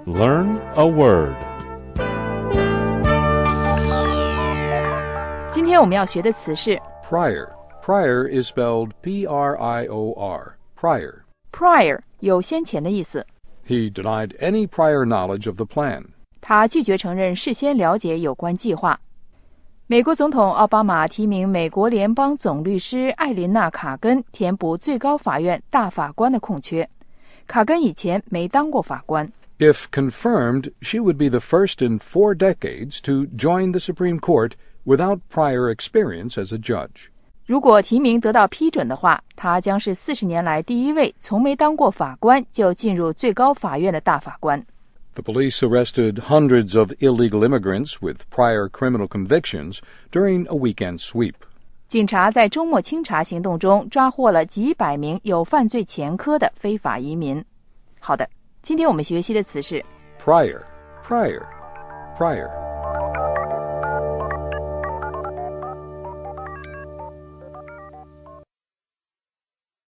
Learn a word. 今天我们要学的词是 Prior. Prior is spelled P-R-I-O-R. Prior. prior， 有先前的意思。 He denied any prior knowledge of the plan. 他拒绝承认事先了解有关计划。美国总统奥巴马提名美国联邦总律师艾琳娜·卡根填补最高法院大法官的空缺。卡根以前没当过法官。 If confirmed, she would be the first in 4 decades to join the Supreme Court without prior experience as a judge. 如果提名得到批准的话，她将是40年来第一位从没当过法官就进入最高法院的大法官。 The police arrested hundreds of illegal immigrants with prior criminal convictions during a weekend sweep. 警察在周末清查行动中抓获了几百名有犯罪前科的非法移民。好的，今天我们学习的词是 Prior. Prior. Prior.